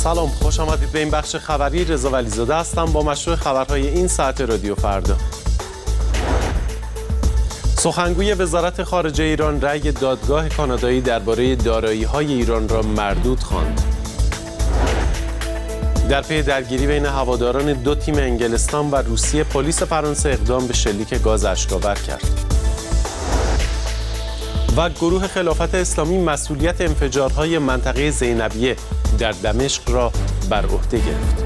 سلام، خوش آمدید به این بخش خبری. رضا ولیزاده هستم با مشروع خبرهای این ساعت رادیو فردا. سخنگوی وزارت خارجه ایران رأی دادگاه کانادایی درباره دارایی‌های ایران را مردود خواند. در پی درگیری بین هواداران دو تیم انگلستان و روسیه، پلیس فرانسه اقدام به شلیک گاز اشک‌آور کرد. و گروه خلافت اسلامی مسئولیت انفجارهای منطقه زینبیه در دمشق را بر عهده گرفت.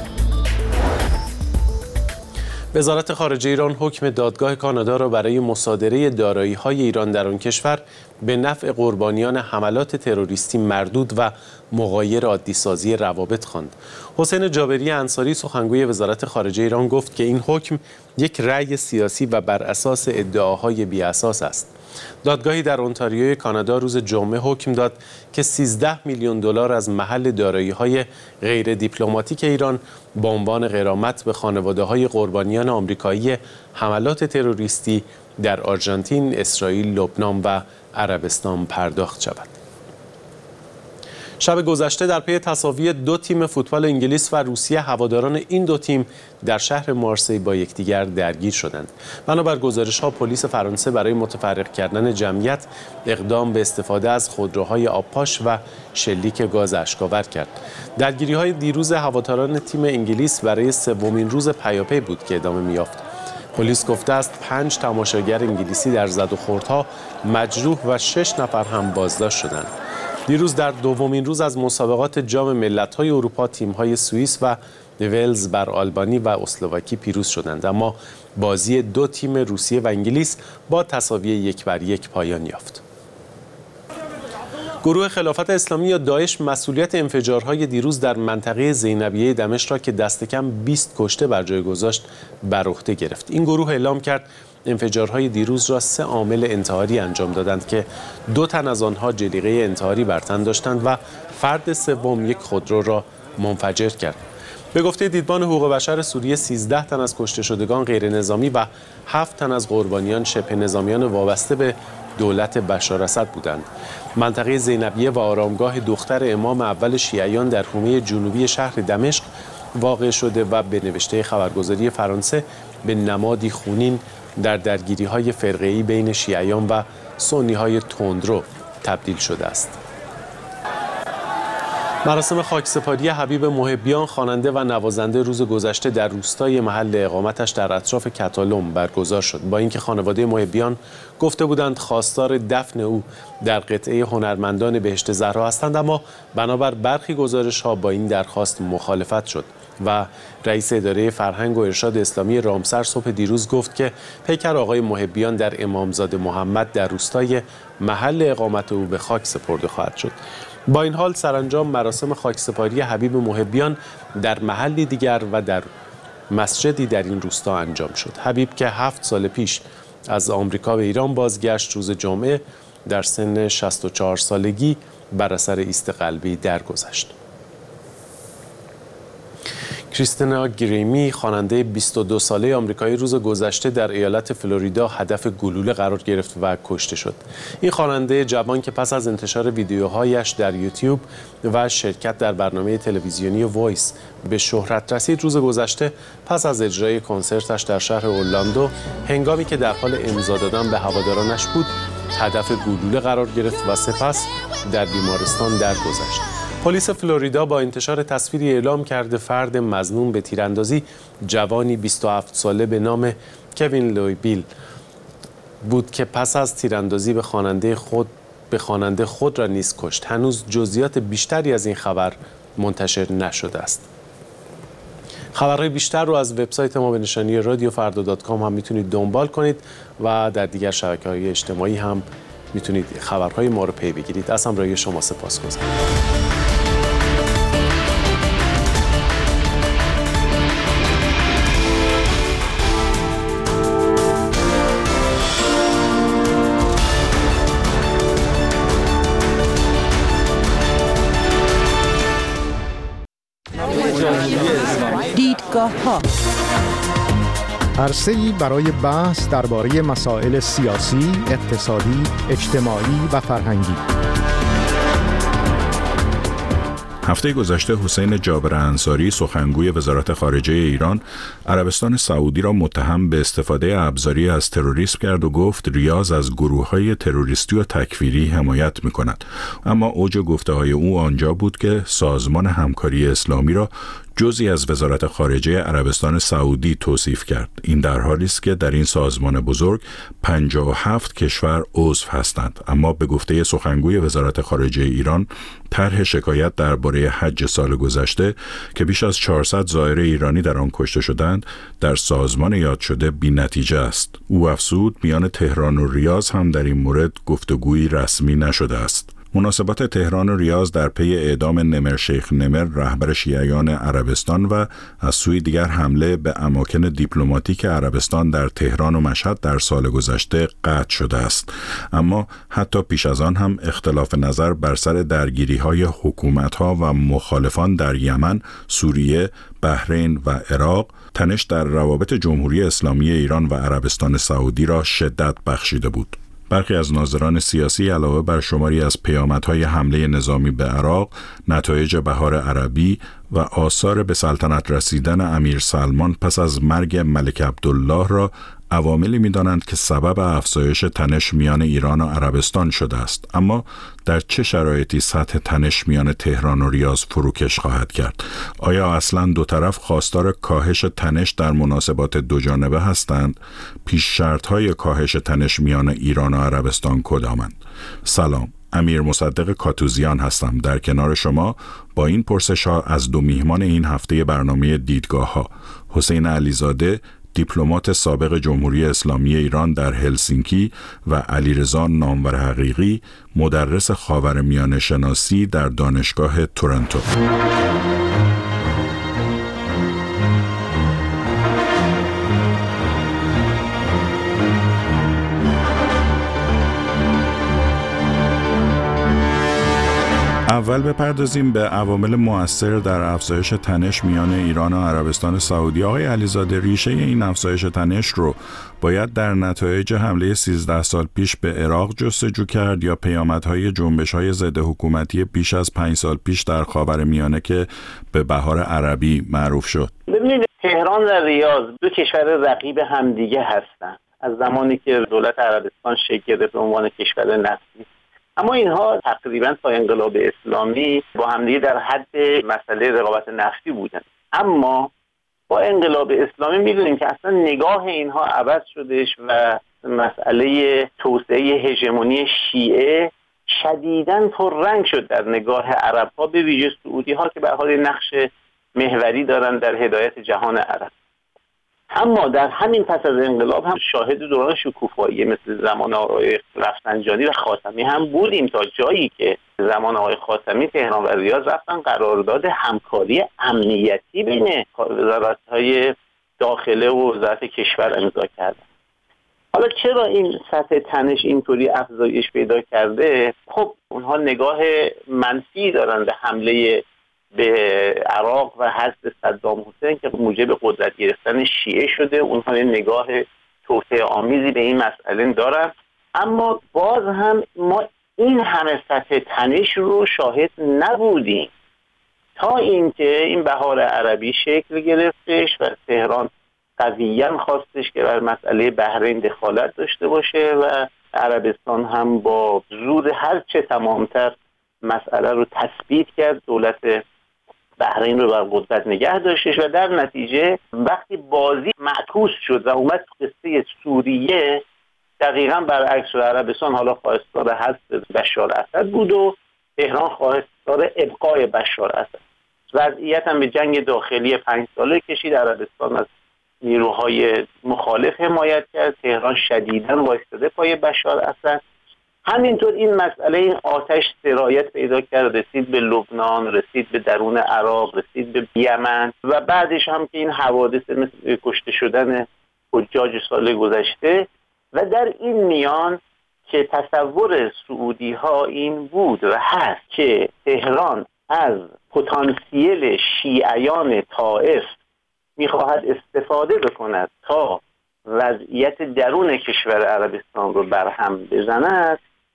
وزارت خارجه ایران حکم دادگاه کانادا را برای مصادره دارایی‌های ایران در آن کشور به نفع قربانیان حملات تروریستی مردود و مغایر عادی‌سازی روابط خواند. حسین جابری انصاری سخنگوی وزارت خارجه ایران گفت که این حکم یک رأی سیاسی و بر اساس ادعاهای بی‌اساس است. دادگاهی در اونتاریوی کانادا روز جمعه حکم داد که 13 میلیون دلار از محل دارایی‌های غیر دیپلماتیک ایران با عنوان غرامت به خانواده‌های قربانیان آمریکایی حملات تروریستی در آرژانتین، اسرائیل، لبنان و عربستان پرداخت شود. شب گذشته در پی تساوی دو تیم فوتبال انگلیس و روسیه، هواداران این دو تیم در شهر مارسی با یکدیگر درگیر شدند. بنابر گزارش‌ها، پلیس فرانسه برای متفرق کردن جمعیت اقدام به استفاده از خودروهای آبپاش و شلیک گاز اشک‌آور کرد. درگیری‌های دیروز هواداران تیم انگلیس برای سومین روز پیاپی بود که ادامه می‌یافت. پلیس گفته است 5 تماشاگر انگلیسی در زد و خوردها مجروح و 6 نفر هم بازداشت شدند. دیروز در دومین روز از مسابقات جام ملت‌های اروپا، تیم‌های سوئیس و ولز بر آلبانی و اسلواکی پیروز شدند، اما بازی دو تیم روسیه و انگلیس با تساوی 1-1 پایان یافت. گروه خلافت اسلامی یا داعش مسئولیت انفجارهای دیروز در منطقه زینبیه دمشق را که دست کم 20 کشته بر جای گذاشت بر عهده گرفت. این گروه اعلام کرد انفجارهای دیروز را 3 عامل انتحاری انجام دادند که 2 تن از آنها جلیقه انتحاری بر تن داشتند و فرد سوم یک خودرو را منفجر کرد. به گفته دیدبان حقوق بشر سوریه، 13 تن از کشته شدگان غیر نظامی و 7 تن از قربانیان شبه نظامیان وابسته به دولت بشار اسد بودند. منطقه زینبیه و آرامگاه دختر امام اول شیعیان در حومه جنوبی شهر دمشق واقع شده و به نوشته خبرگزاری فرانسه به نمادی خونین در درگیری‌های فرقه‌ای بین شیعیان و سنی‌های تندرو تبدیل شده است. مراسم خاکسپاری حبیب محبیان، خواننده و نوازنده، روز گذشته در روستای محل اقامتش در اطراف کاتالوم برگزار شد. با اینکه خانواده محبیان گفته بودند خواستار دفن او در قطعه هنرمندان بهشت زهرا هستند، اما بنابر برخی گزارش‌ها با این درخواست مخالفت شد و رئیس اداره فرهنگ و ارشاد اسلامی رامسر صبح دیروز گفت که پیکر آقای محبیان در امامزاده محمد در روستای محل اقامت او به خاک سپرده خواهد شد. با این حال سرانجام مراسم خاکسپاری حبیب محبیان در محلی دیگر و در مسجدی در این روستا انجام شد. حبیب که 7 سال پیش از آمریکا به ایران بازگشت، روز جمعه در سن 64 سالگی بر اثر ایست قلبی درگذشت. کریستینا گریمی، خواننده 22 ساله آمریکایی، روز گذشته در ایالت فلوریدا هدف گلوله قرار گرفت و کشته شد. این خواننده جوان که پس از انتشار ویدیوهایش در یوتیوب و شرکت در برنامه تلویزیونی وایس به شهرت رسید، روز گذشته پس از اجرای کنسرتش در شهر اورلاندو، هنگامی که در حال امضا دادن به هوادارانش بود، هدف گلوله قرار گرفت و سپس در بیمارستان درگذشت. پلیس فلوریدا با انتشار تصویری اعلام کرده فرد مظنون به تیراندازی جوانی 27 ساله به نام کوین لویبیل بود که پس از تیراندازی به خواننده خود را نیز کشت. هنوز جزئیات بیشتری از این خبر منتشر نشده است. خبرهای بیشتر رو از وبسایت ما به نشانی radiofrda.com هم میتونید دنبال کنید و در دیگر شبکه‌های اجتماعی هم میتونید خبرهای ما رو پی بگیرید. از همراهی شما سپاسگزارم. دیدگاه‌ها، عرصه‌ای برای بحث درباره مسائل سیاسی، اقتصادی، اجتماعی و فرهنگی. هفته گذشته حسین جابر انصاری سخنگوی وزارت خارجه ایران عربستان سعودی را متهم به استفاده ابزاری از تروریسم کرد و گفت ریاض از گروه‌های تروریستی و تکفیری حمایت می‌کند. اما اوج گفته‌های او آنجا بود که سازمان همکاری اسلامی را جزئی از وزارت خارجه عربستان سعودی توصیف کرد. این در حالی است که در این سازمان بزرگ 57 کشور عضو هستند. اما به گفته سخنگوی وزارت خارجه ایران، طرح شکایت درباره حج سال گذشته که بیش از 400 زائر ایرانی در آن کشته شدند، در سازمان یاد شده بی‌نتیجه است. او افزود میان تهران و ریاض هم در این مورد گفتگویی رسمی نشده است. مناسبات تهران و ریاض در پی اعدام نمر شیخ نمر رهبر شیعیان عربستان و از سوی دیگر حمله به اماکن دیپلماتیک عربستان در تهران و مشهد در سال گذشته قطع شده است. اما حتی پیش از آن هم اختلاف نظر بر سر درگیری‌های حکومت‌ها و مخالفان در یمن، سوریه، بحرین و عراق، تنش در روابط جمهوری اسلامی ایران و عربستان سعودی را شدت بخشیده بود. برخی از ناظران سیاسی علاوه بر شماری از پیامدهای حمله نظامی به عراق، نتایج بهار عربی و آثار به سلطنت رسیدن امیر سلمان پس از مرگ ملک عبدالله را عواملی می‌دانند که سبب افزایش تنش میان ایران و عربستان شده است. اما در چه شرایطی سطح تنش میان تهران و ریاض فروکش خواهد کرد؟ آیا اصلاً دو طرف خواستار کاهش تنش در مناسبات دوجانبه هستند؟ پیش شرط‌های کاهش تنش میان ایران و عربستان کدامند؟ سلام، امیر مصدق کاتوزیان هستم در کنار شما با این پرسش‌ها از دو میهمان این هفته برنامه دیدگاه‌ها: حسین علیزاده، دیپلمات سابق جمهوری اسلامی ایران در هلسینکی و علیرضا نامور حقیقی، مدرس خاورمیانه شناسی در دانشگاه تورنتو. اول بپردازیم به عوامل مؤثر در افزایش تنش میان ایران و عربستان سعودی. آقای علیزاده، ریشه این افزایش تنش رو باید در نتایج حمله 13 سال پیش به عراق جستجو کرد یا پیامدهای جنبش‌های ضد حکومتی بیش از 5 سال پیش در خاورمیانه که به بهار عربی معروف شد؟ ببینید، تهران و ریاض دو کشور رقیب همدیگه هستند از زمانی که دولت عربستان شکل گرفت به عنوان کشور نفتی. اما اینها تقریبا تا انقلاب اسلامی با همدیگه در حد مسئله رقابت نفتی بودن. اما با انقلاب اسلامی می‌دونیم که اصلا نگاه اینها عوض شدش و مسئله توسعه هژمونی شیعه شدیداً پررنگ شد در نگاه عرب‌ها، به ویژه سعودی‌ها که به هر حال نقش محوری دارن در هدایت جهان عرب. اما در همین پس از انقلاب هم شاهد دوران شکوفایی مثل زمان آقای رفسنجانی و خاتمی هم بودیم، تا جایی که زمان آقای خاتمی تهران و ریاض رفتن قرارداد همکاری امنیتی بین وزارت‌های داخله و وزارت کشور امضا کردن. حالا چرا این سطح تنش اینطوری افزایش پیدا کرده؟ خب اونها نگاه منفی دارن به حمله به عراق و حذف صدام حسین که موجب قدرت گرفتن شیعه شده. اونها نگاه توسعه آمیزی به این مسئله دارن. اما باز هم ما این همه سطح تنش رو شاهد نبودیم تا اینکه این بهار عربی شکل گرفتش و تهران قویاً خواستش که بر مسئله بحرین دخالت داشته باشه و عربستان هم با زور هرچه تمامتر مسئله رو تثبیت کرد، دولت بحرین رو بر قدرت نگه داشتش و در نتیجه وقتی بازی معکوس شد و اومد قصه سوریه، دقیقاً برعکس عربستان حالا خواستار حذف بشار اسد بود و تهران خواستار ابقای بشار اسد. وضعیت هم به جنگ داخلی 5 ساله کشید. عربستان از نیروهای مخالف حمایت کرد، تهران شدیداً وایستاده پای بشار اسد. همینطور این مسئله، این آتش سرایت پیدا کرد، رسید به لبنان، رسید به درون عراق، رسید به یمن و بعدش هم که این حوادث مثل کشته شدن حجاج سال گذشته. و در این میان که تصور سعودی ها این بود و هست که تهران از پتانسیل شیعیان طائف میخواهد استفاده بکند تا وضعیت درون کشور عربستان رو برهم بزند،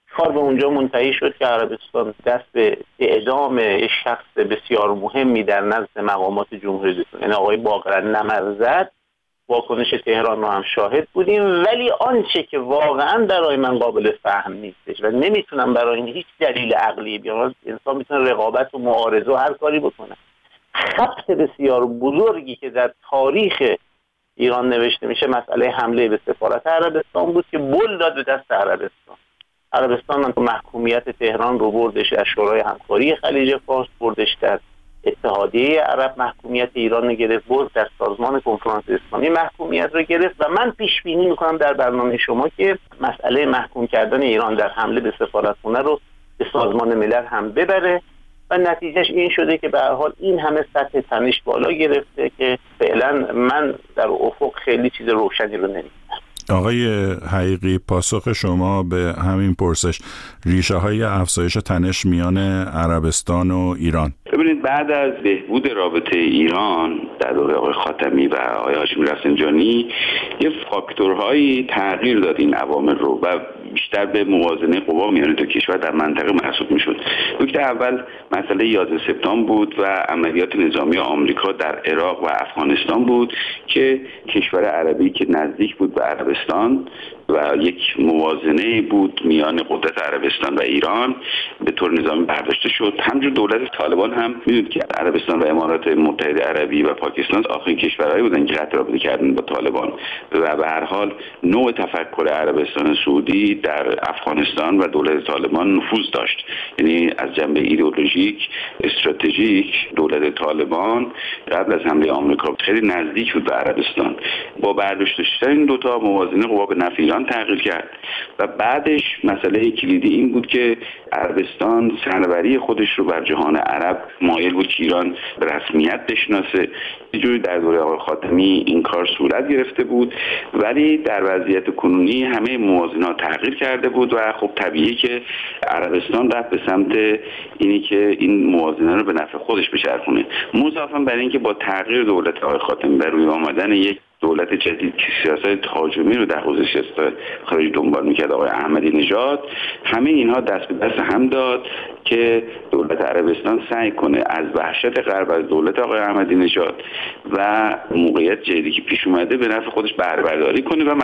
کار به اونجا منتهی شد که عربستان دست به اعدام یک شخص بسیار مهمی در نزد مقامات جمهوری اسلامی، یعنی آقای باقر نمر زد. واکنش تهران رو هم شاهد بودیم، ولی آنچه که واقعا برای من قابل فهم نیستش و نمیتونم برای این هیچ دلیل عقلی بیارم، انسان میتونه رقابت و معارضه و هر کاری بکنه، خط بسیار بزرگی که در تاریخ ایران نوشته میشه مسئله حمله به سفارت عربستان بود که بل داد به دست عربستان محکومیت تهران رو بردش در شورای همکاری خلیج فارس، بردش در اتحادیه عرب محکومیت ایران رو گرفت، برد در سازمان کنفرانس اسلامی محکومیت رو گرفت و من پیش بینی میکنم در برنامه شما که مسئله محکوم کردن ایران در حمله به سفارتخونه رو به سازمان ملل هم ببره و نتیجهش این شده که به هر حال این همه سطح تنش بالا گرفته که فعلا من در افق خیلی چیز روشنی رو نمی‌بینم. آقای حقیقی، پاسخ شما به همین پرسش، ریشه های افزایش تنش میان عربستان و ایران؟ ببینید، بعد از بهبود رابطه ایران در دوره آقای خاتمی و آقای هاشمی رفسنجانی یه فاکتورهایی تغییر داد این عوامل رو و بیشتر به موازنه قوا میان دو کشور در منطقه محسوب میشد. نکته اول مسئله 11 سپتامبر بود و عملیات نظامی آمریکا در عراق و افغانستان بود که کشور عربی که نزدیک بود به عربستان و یک موازنه بود میان قدرت عربستان و ایران به طور نظامی برداشته شد. همچنین دولت طالبان هم میدونید که عربستان و امارات متحده عربی و پاکستان آخرین کشورهایی بودن که قطع رابطه کردن با طالبان و به هر حال نوع تفکر عربستان سعودی در افغانستان و دولت طالبان نفوذ داشت. یعنی از جنبه ایدئولوژیک استراتژیک دولت طالبان قبل از حمله آمریکا خیلی نزدیک بود به عربستان. با برداشت شدن این دوتا موازنه قوا به نفع ایران تغییر کرد و بعدش مسئله کلیدی این بود که عربستان سربری خودش رو بر جهان عرب مایل بود که ایران به رسمیت بشناسه. یه جوری در دوره آقای خاتمی این کار صورت گرفته بود، ولی در وضعیت کنونی همه موازنه‌ها تغییر کرده بود و خب طبیعیه که عربستان رفت به سمت اینی که این موازنه رو به نفع خودش بچرخونه. مضافاً بر اینکه با تغییر دولت آقای خاتمی بر روی آمدن یک دولت جدید که سیاست تهاجمی رو در حوزه سیاست خارجی دنبال میکرد آقای احمدی نژاد، همه اینها دست به دست هم داد که دولت عربستان سعی کنه از وحشت غرب از دولت آقای احمدی نژاد و موقعیت جدیدی که پیش اومده به نفع خودش بهره برداری کنه و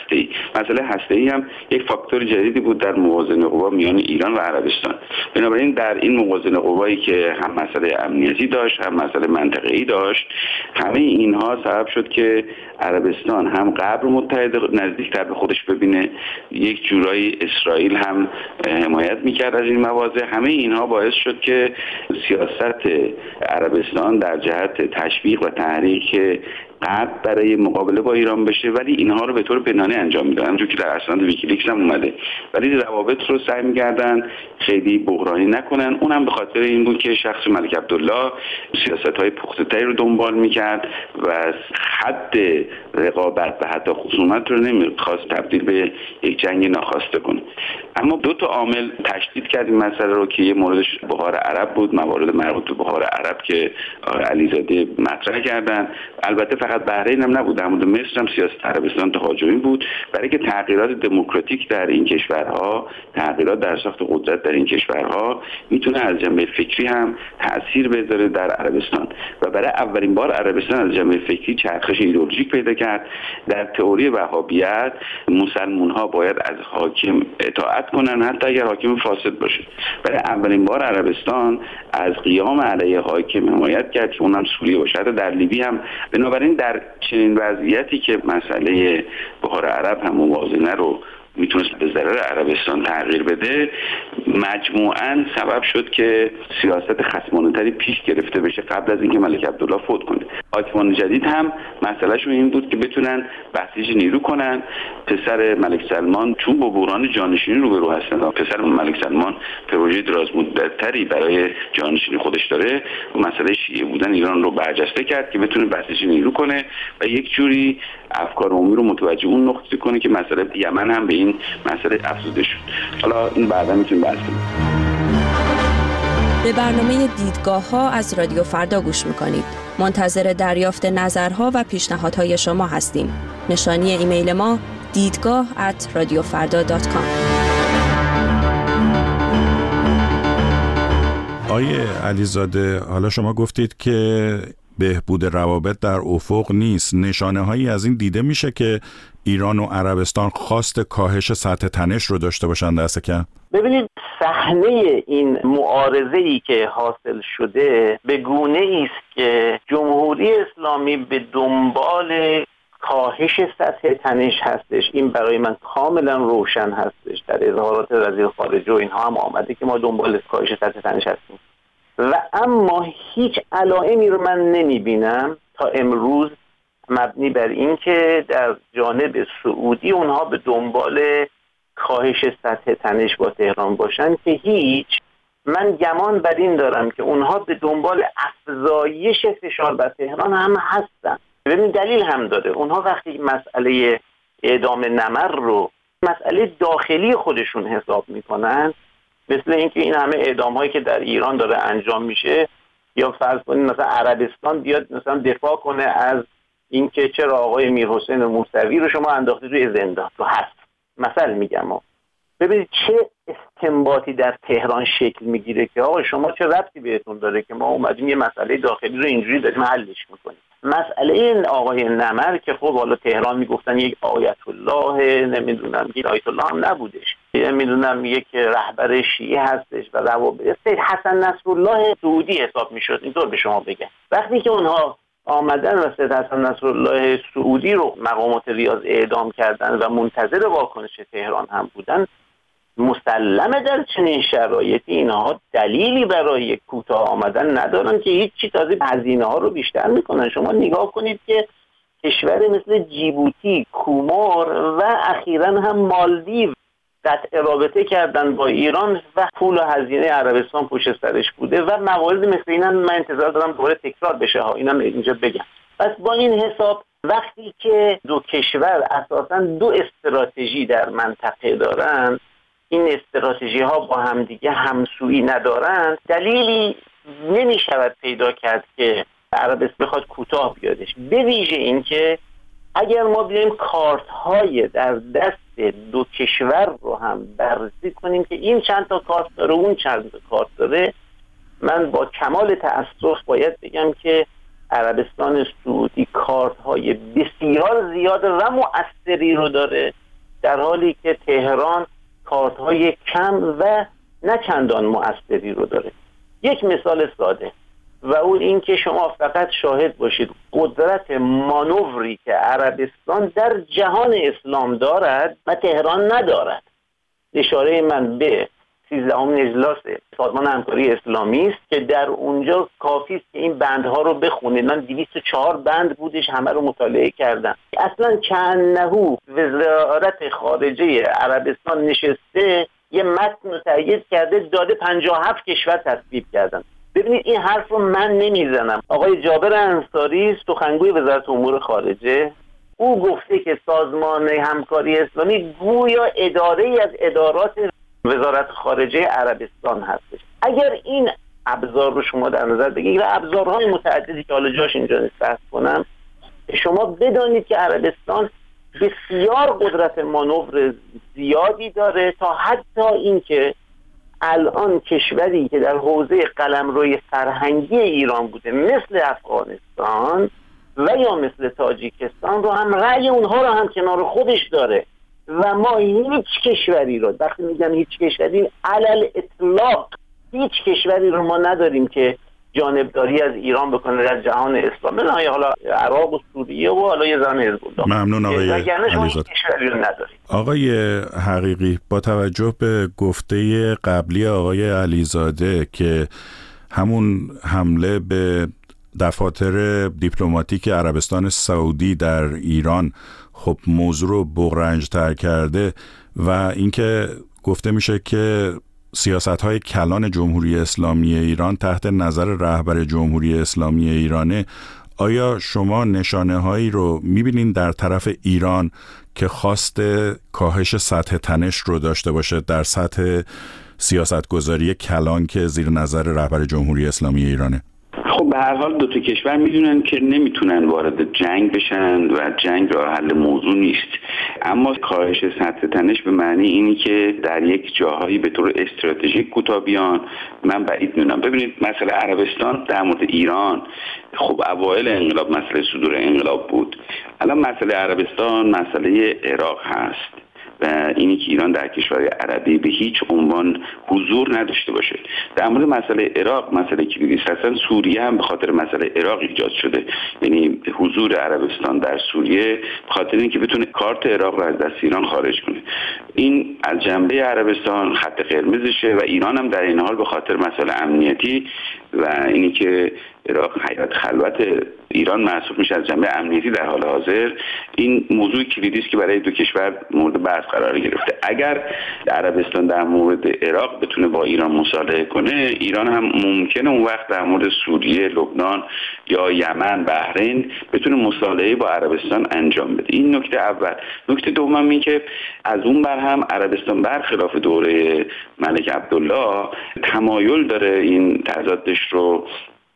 مسئله هسته‌ای هم یک فاکتور جدیدی بود در موازنه قوا میان ایران و عربستان. بنابراین در این موازنه قوایی که هم مسئله امنیتی داشت هم مسئله منطقه‌ای داشت، همه اینها سبب شد که عربستان هم غرب رو متحد نزدیکتر به خودش ببینه، یک جورایی اسرائیل هم حمایت میکرد از این مواضع. همه اینها باعث شد که سیاست عربستان در جهت تشویق و تحریک غرب برای مقابله با ایران بشه، ولی اینها رو به طور پنهانی انجام میدادن، همونجوری که در اسناد ویکیلیکس هم اومده، ولی روابط رو سعی می‌کردن خیلی بحرانی نکنن. اونم به خاطر این بود که شخص ملک عبدالله سیاست‌های پخته‌تری رو دنبال می‌کرد و حد رقابت و حتی خصومت رو نمی‌خواست تبدیل به یک جنگ ناخواسته کنه. اما دو تا عامل تشدید کرد این مسئله رو که یه موردش بحار عرب بود، موارد مربوط به بحار عرب که علیزاده مطرح کردن. البته فقط بحرین هم نبود، در مورد مصر هم سیاست عربستان تهاجمی بود، برای که تغییرات دموکراتیک در این کشورها، تغییرات در ساخت قدرت در این کشورها میتونه از جنبه فکری هم تأثیر بذاره در عربستان و برای اولین بار عربستان از جنبه فکری چرخش ایدئولوژیک پیدا کرد. در تئوری وهابیت مسلمان‌ها باید از حاکم اطاعت کنن حتی اگر حاکم فاسد باشه. برای اولین بار عربستان از قیام علیه حاکم حمایت کرد که اونم سوریه باشه، حتی در لیبی هم. بنابراین در چنین وضعیتی که مسئله بحار عرب هم موازنه رو میتونست به ضرر عربستان تغییر بده، مجموعاً سبب شد که سیاست خصمانه‌تری پیش گرفته بشه قبل از اینکه ملک عبدالله فوت کنه. حاکمان جدید هم مسئلهشون این بود که بتونن بسیج نیرو کنن. پسر ملک سلمان چون با بحران جانشینی روبرو هستن، پسر ملک سلمان پروژه درازمدتری برای جانشینی خودش داره و مسئله شیعه بودن ایران رو برجسته کرد که بتونه بسیج نیرو کنه و یک جوری افکار عمومی رو متوجه اون نقطه کنه که مسئله یمن هم به این مسئله افزوده شد. حالا این بعدا میتونیم بحث کنیم. به برنامه دیدگاه‌ها از رادیو فردا گوش میکنید. منتظر دریافت نظرها و پیشنهادهای شما هستیم. نشانی ایمیل ما دیدگاه@radiofarda.com. آیه علیزاده، حالا شما گفتید که بهبود روابط در افق نیست. نشانه هایی از این دیده میشه که ایران و عربستان خواست کاهش سطح تنش رو داشته باشن دست کم؟ ببینید صحنه این معارضه‌ای که حاصل شده به گونه‌ای است که جمهوری اسلامی به دنبال کاهش سطح تنش هستش. این برای من کاملا روشن هستش، در اظهارات وزیر خارجه و اینها هم آمده که ما دنبال کاهش سطح تنش هستیم، و اما هیچ علائمی رو من نمیبینم تا امروز مبنی بر این که در جانب سعودی اونها به دنبال کاهش سطح تنش با تهران باشن، که هیچ. من گمان بر این دارم که اونها به دنبال افزایش فشار بر تهران هم هستن. ببین دلیل هم داره. اونها وقتی مسئله اعدام نمر رو مسئله داخلی خودشون حساب میکنن، مثل اینکه این همه اعدام هایی که در ایران داره انجام میشه، یا فرض کنید مثلا عربستان بیاد مثلا دفاع کنه از اینکه چرا آقای میرحسین موسوی رو شما انداختید روی زندان، تو هست مثلا میگم. ببینید چه استنباطی در تهران شکل میگیره که آقا شما چه ربطی بهتون داره که ما اومدیم یه مسئله داخلی رو اینجوری داریم حلش میکنیم. مسئله این آقای نمر که خب حالا تهران میگفتن یک آیت الله، نمیدونم یک آیت الله هم نبودش، نمیدونم یک رهبر شیعه هستش و روابط سید حسن نصرالله سعودی حساب میشد، اینطور به شما بگم. وقتی که اونها آمدن و سید حسن نصرالله سعودی رو مقامات ریاض اعدام کردن و منتظر واکنش تهران هم بودن، مسلمه در چنین شرایطی اینها دلیلی برای کوتاه آمدن ندارن که هیچی، تازه هزینه ها رو بیشتر میکنن. شما نگاه کنید که کشور مثل جیبوتی، کومور و اخیراً هم مالدیو قطع رابطه کردن با ایران و پول و هزینه عربستان پشت سرش بوده و موارد مثل این هم من انتظار دارم دوباره تکرار بشه ها، اینم اینجا بگم. پس با این حساب وقتی که دو کشور اساساً دو استراتژی در منطقه دارن، این استراتژی ها با همدیگه همسویی ندارند، دلیلی نمی شود پیدا کرد که عربستان بخواد کوتاه بیادش. به ویژه این که اگر ما بیایم کارت های در دست دو کشور رو هم بررسی کنیم که این چند تا کارت داره اون چند تا کارت داره، من با کمال تأسف باید بگم که عربستان سعودی کارت های بسیار زیاد و مؤثری رو داره، در حالی که تهران کارت های کم و نه چندان مؤثری رو داره. یک مثال ساده و اون این که شما فقط شاهد باشید قدرت مانوری که عربستان در جهان اسلام دارد و تهران ندارد. اشاره من به 13ام اجلاس سازمان همکاری اسلامی است که در اونجا کافی است که این بندها رو بخونید. من 204 بند بودش، همه رو مطالعه کردم. اصلا چندنهو وزارت خارجه عربستان نشسته یه متن رو تایید کرده، داده 57 کشور تصویب کردن. ببینید این حرف رو من نمیزنم. آقای جابر انصاری سخنگوی وزارت امور خارجه، او گفته که سازمان همکاری اسلامی گویا اداره‌ای از ادارات وزارت خارجه عربستان هستش. اگر این ابزار رو شما در نظر بگیرید و ابزارهای متعددی که حالا جاش اینجا نیست بحث کنم، شما بدانید که عربستان بسیار قدرت مانور زیادی داره، تا حتی اینکه الان کشوری که در حوزه قلمروی فرهنگی ایران بوده مثل افغانستان و یا مثل تاجیکستان رو هم رأی اونها رو هم کنار خودش داره و ما هیچ کشوری رو، وقتی میگم هیچ کشوری علل اطلاق هیچ کشوری رو ما نداریم که جانبداری از ایران بکنه در جهان اسلام، نه حالا عراق و سوریه و حالا یه زن حزب الله. ممنون آقای علیزاده. آقای حقیقی، با توجه به گفته قبلی آقای علیزاده که همون حمله به دفاتر دیپلماتیک عربستان سعودی در ایران خب موضوع رو بغرنج‌تر کرده و اینکه گفته میشه که سیاست‌های کلان جمهوری اسلامی ایران تحت نظر رهبر جمهوری اسلامی ایرانه، آیا شما نشانه‌هایی رو می‌بینین در طرف ایران که خواست کاهش سطح تنش رو داشته باشه در سطح سیاستگذاری کلان که زیر نظر رهبر جمهوری اسلامی ایرانه؟ خب به هر حال دو تا کشور میدونن که نمیتونن وارد جنگ بشن و جنگ راه حل موضوع نیست، اما کاهش سطح تنش به معنی اینی که در یک جاهایی به طور استراتژیک کوتاه بیان من بعید میدونم. ببینید مسئله عربستان در مورد ایران خب اوایل انقلاب مسئله صدور انقلاب بود، الان مسئله عربستان مسئله عراق هست و اینی که ایران در کشورهای عربی به هیچ عنوان حضور نداشته باشه. در مورد مسئله عراق مسئله کلیدی است. اصلا سوریه هم به خاطر مسئله عراق ایجاد شده، یعنی حضور عربستان در سوریه به خاطر اینکه بتونه کارت عراق رو از دست ایران خارج کنه. این از جنبه عربستان خط قرمزشه و ایران هم در این حال به خاطر مسئله امنیتی و اینی که عراق حیات خلوت ایران محسوب میشه از جنبه امنیتی در حال حاضر، این موضوع کلیدی است که برای دو کشور مورد بحث قرار گرفته. اگر عربستان در مورد عراق بتونه با ایران مصالحه کنه، ایران هم ممکنه اون وقت در مورد سوریه، لبنان یا یمن، بحرین بتونه مصالحه با عربستان انجام بده. این نکته اول. نکته دوم این که از اون بر هم عربستان برخلاف دوره ملک عبدالله تمایل داره این تضادش رو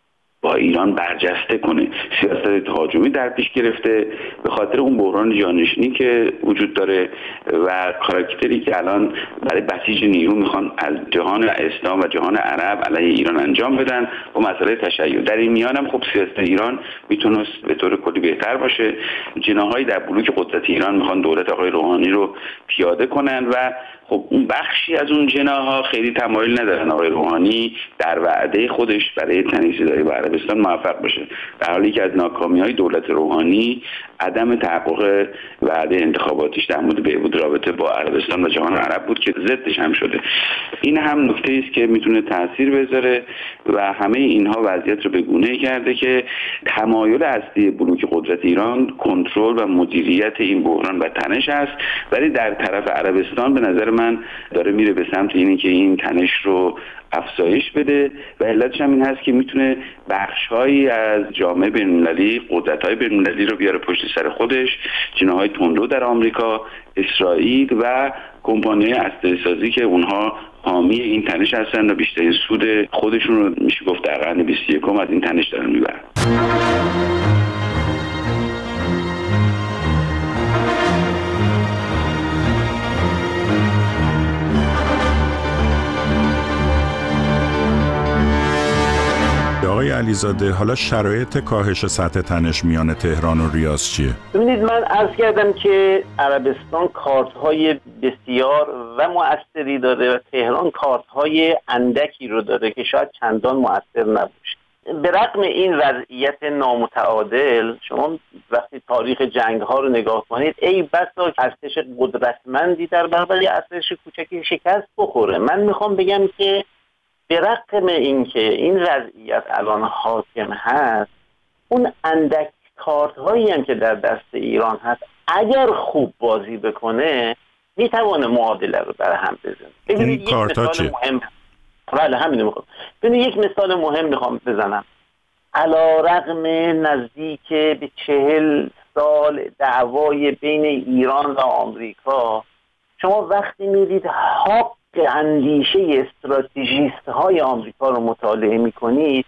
با ایران برجسته کنه. سیاست تهاجمی در پیش گرفته به خاطر اون بحران جانشینی که وجود داره و کاراکتری که الان برای بسیج نیرو میخوان از جهان اسلام و جهان عرب علیه ایران انجام بدن و مسئله تشیع. در این میان هم خب سیاست ایران میتونست به طور کلی بهتر باشه. جناحایی در بلوک قدرت ایران میخوان دولت آقای روحانی رو پیاده کنن و خب اون بخشی از اون جناح‌ها خیلی تمایل ندارن آقای روحانی در وعده خودش برای تنش‌زدایی با عربستان موفق بشه، در حالی که از ناکامی‌های دولت روحانی عدم تحقق وعده انتخاباتیش در مورد بهبود رابطه با عربستان و جهان عرب بود که ضدش هم شده. این هم نکته است که میتونه تاثیر بذاره و همه اینها وضعیت رو به گونه‌ای کرده که تمایل اصلی بلوک قدرت ایران کنترل و مدیریت این بحران و تنش است، ولی در طرف عربستان به نظر من داره میره به سمت اینی که این تنش رو افزایش بده و علتش هم این هست که میتونه بخش‌هایی از جامعه بین‌المللی، قدرت‌های بین‌المللی رو بیاره پشت سر خودش، جناح‌های تندرو در آمریکا، اسرائیل و کمپانی‌های اسلحه‌سازی که اونها حامی این تنش هستن و بیشترین سود خودشون رو میشه گفت در قرن 21 از این تنش دارن میبرن. آقای علیزاده، حالا شرایط کاهش سطح تنش میان تهران و ریاض چیه؟ ببینید، من عرض کردم که عربستان کارت‌های بسیار و مؤثری داره و تهران کارت‌های اندکی رو داره که شاید چندان مؤثر نباشه. به رغم این وضعیت نامتعادل، شما وقتی تاریخ جنگ‌ها رو نگاه کنید، ای بسا ارتش قدرتمندی در برابر ارتش کوچکی شکست بخوره. من میخوام بگم که به رغم اینکه این وضعیت الان حاکم هست، اون اندک کارت هایی هم که در دست ایران هست اگر خوب بازی بکنه میتوانه معادله رو در هم بزنه. این کارت ها چیه؟ بله همینو میخوام. ببینید یک مثال مهم میخوام بزنم. علی رغم نزدیک به 40 سال دعوای بین ایران و آمریکا، شما وقتی میدید حق اندیشه استراتژیست های آمریکا رو مطالعه میکنید،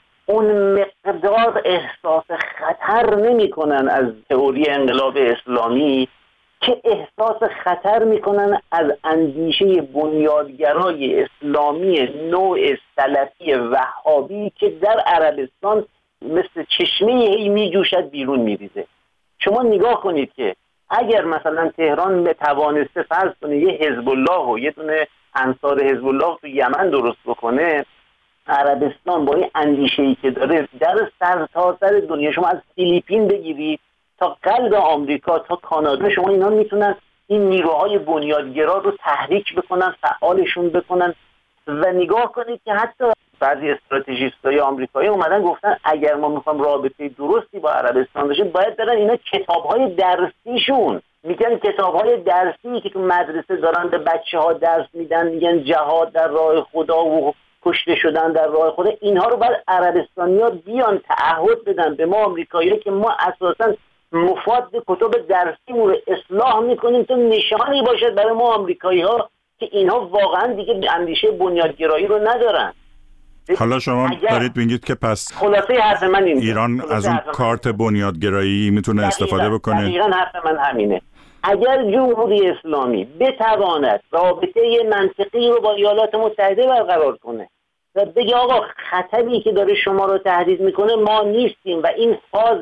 اون مقدار احساس خطر نمیکنن از تئوری انقلاب اسلامی که احساس خطر میکنن از اندیشه بنیادگرای اسلامی نوع سلفی وهابی که در عربستان مثل چشمه هی میجوشد بیرون میریزه. شما نگاه کنید که اگر مثلا تهران بتوانسته فرض کنه یه حزب الله و یه دونه انصار حزب الله تو یمن درست بکنه، عربستان با این اندیشه‌ای که داره در سرتاسر دنیا، شما از فیلیپین بگیرید تا قلب آمریکا تا کانادا، شما اینا میتونن این نیروهای بنیادگرا رو تحریک بکنن، فعالشون بکنن. و نگاه کنید که حتی بعضی استراتژیستای آمریکایی اومدن گفتن اگر ما میخوایم رابطه درستی با عربستان داشته، باید برن اینا کتاب‌های درسیشون، میگن کتاب‌های درسی که تو مدرسه دارن به بچه‌ها درس میدن، میگن جهاد در راه خدا و کشته شدن در راه خدا، اینها رو بعد عربستانی‌ها بیان تعهد بدن به ما آمریکایی‌ها که ما اساساً مفاد کتب درسیمون رو اصلاح میکنیم تا نشانی باشد برای ما آمریکایی‌ها که اینها واقعاً دیگه اندیشه بنیادگرایی رو ندارن. حالا شما دارید میگید که پس خلاصه حرف من اینه، ایران از اون کارت بنیادگرایی میتونه استفاده بکنه. دقیقاً حرف من همینه. اگر جمهوری اسلامی بتواند رابطه منطقی رو با ایالات متحده برقرار کنه و بگه آقا خطری که داره شما رو تهدید میکنه ما نیستیم و این فاز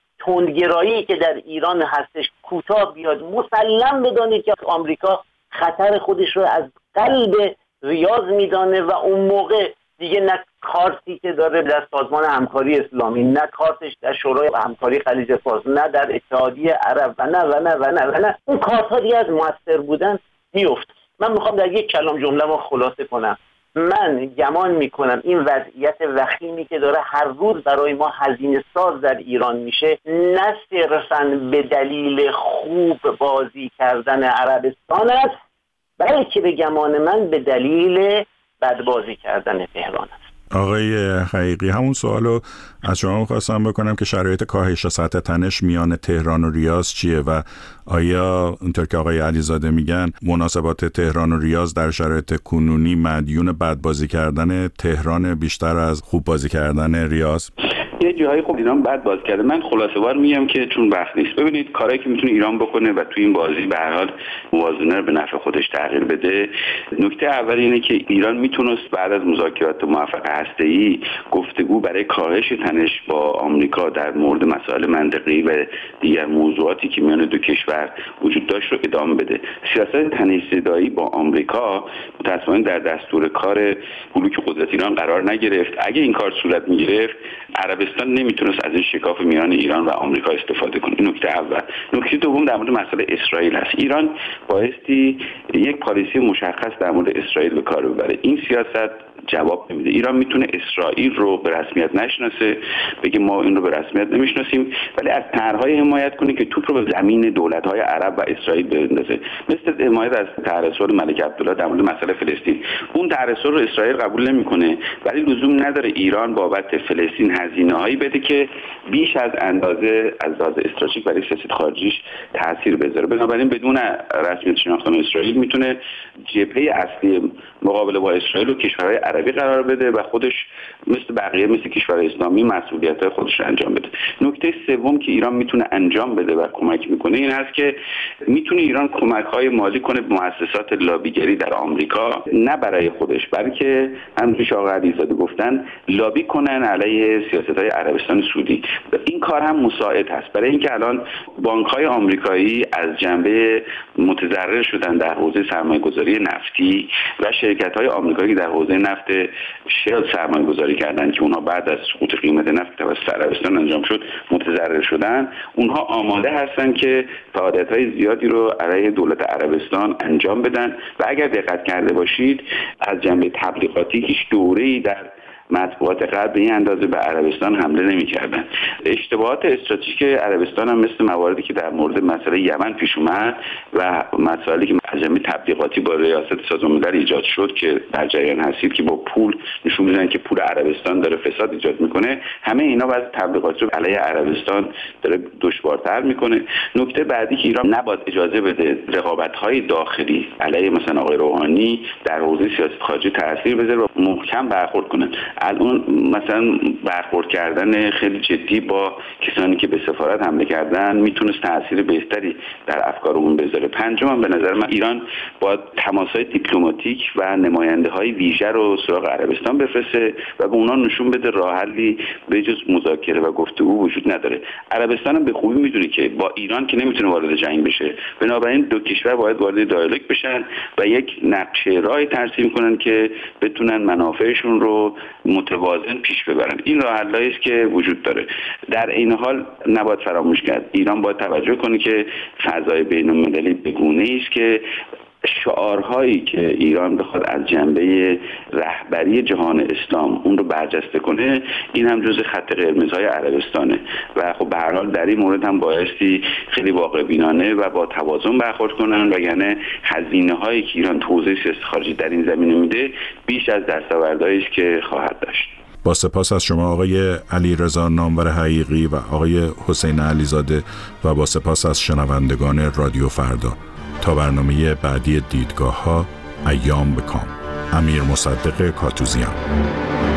تندگرایی که در ایران هستش کوتاه بیاد، مسلم بدانید که آمریکا خطر خودش رو از قلب ریاض میدانه و اون موقع دیگه نه کارتی که داره در سازمان همکاری اسلامی، نه کارتش در شورای همکاری خلیج فارس، نه در اتحادیه عرب و نه اون کارت‌ها دیگه از مؤثر بودن میفت. من میخوام در یک کلام جمله رو خلاصه کنم. من گمان میکنم این وضعیت وخیمی که داره هر روز برای ما هزینه ساز در ایران میشه، نه صرفاً به دلیل خوب بازی کردن عربستان است، بلکه به گمان من به دلیل بد بازی کردن تهران است. آقای حقیقی، همون سوالو از شما خواستم بکنم که شرایط کاهش سطح تنش میان تهران و ریاض چیه و آیا اونطور که آقای علیزاده میگن مناسبات تهران و ریاض در شرایط کنونی مدیون بد بازی کردن تهران بیشتر از خوب بازی کردن ریاض؟ یه جاهای خب ایران بد بازی کرده. من خلاصه وار میگم که چون وقت نیست. ببینید کارهایی که میتونه ایران بکنه و تو این بازی به هر حال موازنه رو به نفع خودش تغییر بده، نکته اول اینه که ایران میتونست بعد از مذاکرات موفق هسته‌ای گفتگو برای کاهش تنش با آمریکا در مورد مسائل منطقی و دیگر موضوعاتی که میان دو کشور وجود داشت رو ادامه بده. سیاست تنش زدایی با آمریکا متأسفانه در دستور کار بلوک قدرت ایران قرار نگرفت. اگه این کار صورت میگرفت عربستان نمیتونست از این شکاف میان ایران و آمریکا استفاده کنه. این نکته اول. نکته دوم در مورد مسئله اسرائیل است. ایران بایستی یک پالیسی مشخص در مورد اسرائیل به کار ببره. این سیاست جواب نمیده. ایران میتونه اسرائیل رو به رسمیت نشناسه، بگه ما این رو به رسمیت نمیشناسیم، ولی از طرحهای حمایت کنه که توپ رو به زمین دولت‌های عرب و اسرائیل بندازه. مثل حمایت از طرح رسول ملک عبدالله در مورد مسئله فلسطین. اون طرح رسول رو اسرائیل قبول نمیکنه، ولی لزوم نداره ایران بابت فلسطین هزینه‌هایی بده که بیش از اندازه از لحاظ استراتژیک برای سیاست خارجیش تاثیر بذاره. بنابراین بدون رسمیت شناختن اسرائیل میتونه جبهه اصلی مقابله با اسرائیل و کشورهای عربی قرار بده و خودش مثل بقیه مثل کشور اسلامی مسئولیت‌های خودش رو انجام بده. نکته سوم که ایران میتونه انجام بده و کمک میکنه این هست که میتونه ایران کمک‌های مالی کنه به مؤسسات لابیگری در آمریکا، نه برای خودش بلکه همونجوری که آقای علیزاده گفتن لابی کنن علیه سیاست‌های عربستان سعودی. این کار هم مساعد هست برای اینکه الان بانک‌های آمریکایی از جنبه متضرر شدن در حوزه سرمایه‌گذاری نفتی و شرکت‌های آمریکایی در حوزه نفت شل سرمایه‌گذاری کردن که اونها بعد از سقوط قیمت نفت توسط عربستان انجام شد متضرر شدن. اونها آماده هستن که فعالیت‌های زیادی رو علیه دولت عربستان انجام بدن و اگر دقت کرده باشید از جنبه تبلیغاتی هیچ دوره‌ای در مطبوعات غرب به این اندازه به عربستان حمله نمی‌کردن. اشتباهات استراتژیک عربستان هم مثل مواردی که در مورد مسئله یمن پیش اومد و مسائلی که از جنبه تبلیغاتی با ریاست سازمان ملل ایجاد شد که در جریان هستید که با پول نشون میدن که پول عربستان داره فساد ایجاد میکنه، همه اینا واسه تبلیغاتی رو علیه عربستان داره دشوارتر میکنه. نکته بعدی که ایران نباید اجازه بده رقابت‌های داخلی علیه مثلا آقای روحانی در حوزه سیاست خارجی تاثیر بذاره و محکم برخورد کنه. الان مثلا برخورد کردن خیلی جدی با کسانی که به سفارت حمله کردن میتونست تاثیر بهتری در افکار عمومی بذاره. پنجم به نظر من ایران با تماس‌های دیپلماتیک و نماینده‌های ویژه رو سراغ عربستان بفرسته و به اونا نشون بده راه حلی به جز مذاکره و گفتگو وجود نداره. عربستان هم به خوبی میدونه که با ایران که نمیتونه وارد جنگ بشه، بنابراین دو کشور باید وارد دیالوگ بشن و یک نقشه راهی ترسیم کنن که بتونن منافعشون رو متوازن پیش ببرن. این راه حلایی است که وجود داره. در این حال نباید فراموش کرد ایران باید توجه کنه که فضای بین‌المللی به گونه‌ای است که شعارهایی که ایران بخواد از جنبه رهبری جهان اسلام اون رو برجسته کنه، این هم جزء خط قرمزهای عربستانه و خب به هر حال در این مورد هم بایستی خیلی واقع بینانه و با توازن برخورد کنن، وگرنه هزینه‌هایی که ایران تو حوزه سیاست خارجی در این زمینه میده بیش از دستاوردهایی است که خواهد داشت. با سپاس از شما آقای علیرضا نامور حقیقی و آقای حسین علیزاده و با سپاس از شنوندگان رادیو فردا. تا برنامه بعدی دیدگاه‌ها، ایام بکام. امیر مصدق کاتوزیان.